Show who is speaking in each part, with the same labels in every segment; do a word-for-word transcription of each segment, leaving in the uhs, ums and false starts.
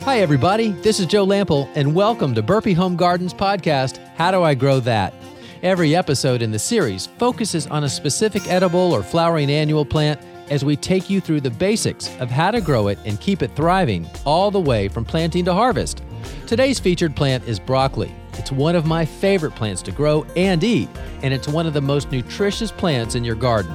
Speaker 1: Hi, everybody. This is Joe Lample, and welcome to Burpee Home Gardens podcast, How Do I Grow That? Every episode in the series focuses on a specific edible or flowering annual plant as we take you through the basics of how to grow it and keep it thriving all the way from planting to harvest. Today's featured plant is broccoli. It's one of my favorite plants to grow and eat, and it's one of the most nutritious plants in your garden.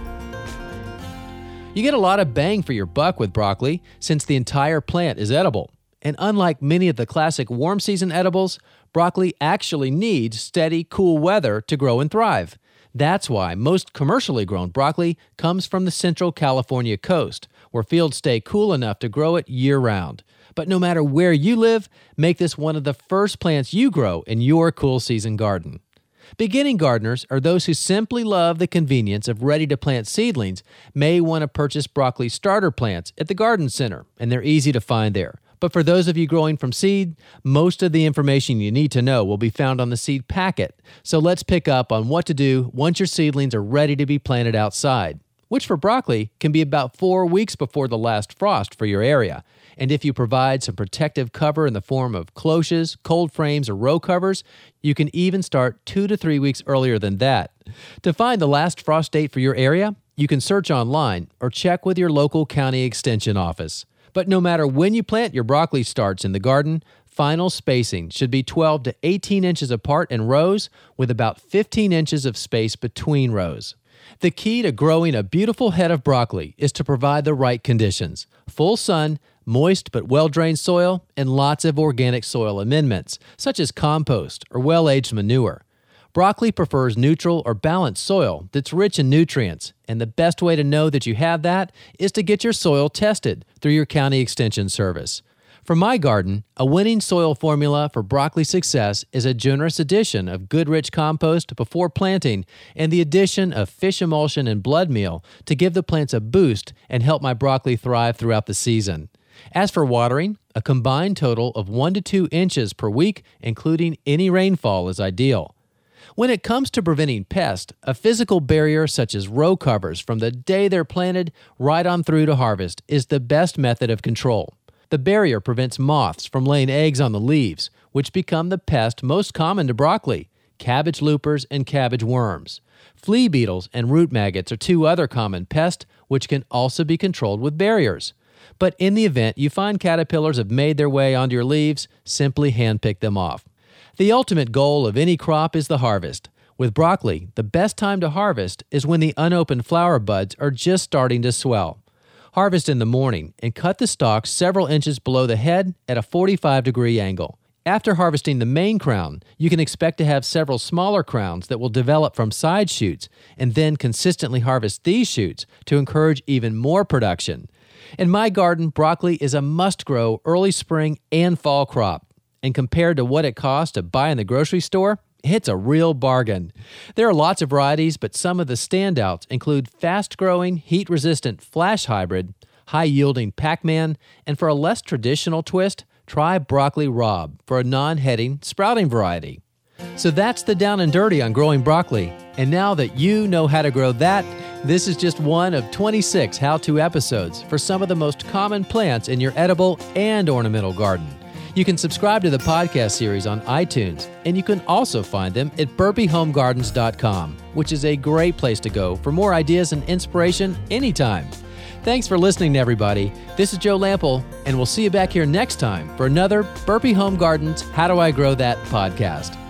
Speaker 1: You get a lot of bang for your buck with broccoli since the entire plant is edible. And unlike many of the classic warm season edibles, broccoli actually needs steady, cool weather to grow and thrive. That's why most commercially grown broccoli comes from the Central California coast, where fields stay cool enough to grow it year-round. But no matter where you live, make this one of the first plants you grow in your cool season garden. Beginning gardeners, or those who simply love the convenience of ready-to-plant seedlings, may want to purchase broccoli starter plants at the garden center, and they're easy to find there. But for those of you growing from seed, most of the information you need to know will be found on the seed packet. So let's pick up on what to do once your seedlings are ready to be planted outside, which for broccoli can be about four weeks before the last frost for your area. And if you provide some protective cover in the form of cloches, cold frames, or row covers, you can even start two to three weeks earlier than that. To find the last frost date for your area, you can search online or check with your local county extension office. But no matter when you plant your broccoli starts in the garden, final spacing should be twelve to eighteen inches apart in rows with about fifteen inches of space between rows. The key to growing a beautiful head of broccoli is to provide the right conditions: full sun, moist but well-drained soil, and lots of organic soil amendments, such as compost or well-aged manure. Broccoli prefers neutral or balanced soil that's rich in nutrients, and the best way to know that you have that is to get your soil tested through your county extension service. For my garden, a winning soil formula for broccoli success is a generous addition of good rich compost before planting and the addition of fish emulsion and blood meal to give the plants a boost and help my broccoli thrive throughout the season. As for watering, a combined total of one to two inches per week, including any rainfall, is ideal. When it comes to preventing pests, a physical barrier such as row covers from the day they're planted right on through to harvest is the best method of control. The barrier prevents moths from laying eggs on the leaves, which become the pest most common to broccoli, cabbage loopers and cabbage worms. Flea beetles and root maggots are two other common pests, which can also be controlled with barriers. But in the event you find caterpillars have made their way onto your leaves, simply handpick them off. The ultimate goal of any crop is the harvest. With broccoli, the best time to harvest is when the unopened flower buds are just starting to swell. Harvest in the morning and cut the stalks several inches below the head at a forty-five degree angle. After harvesting the main crown, you can expect to have several smaller crowns that will develop from side shoots, and then consistently harvest these shoots to encourage even more production. In my garden, broccoli is a must-grow early spring and fall crop. And compared to what it costs to buy in the grocery store, it's a real bargain. There are lots of varieties, but some of the standouts include fast-growing, heat-resistant Flash Hybrid, high-yielding Pac-Man, and for a less traditional twist, try Broccoli Rob for a non-heading, sprouting variety. So that's the down and dirty on growing broccoli. And now that you know how to grow that, this is just one of twenty-six how-to episodes for some of the most common plants in your edible and ornamental garden. You can subscribe to the podcast series on iTunes, and you can also find them at burpee home gardens dot com, which is a great place to go for more ideas and inspiration anytime. Thanks for listening, everybody. This is Joe Lample, and we'll see you back here next time for another Burpee Home Gardens How Do I Grow That podcast.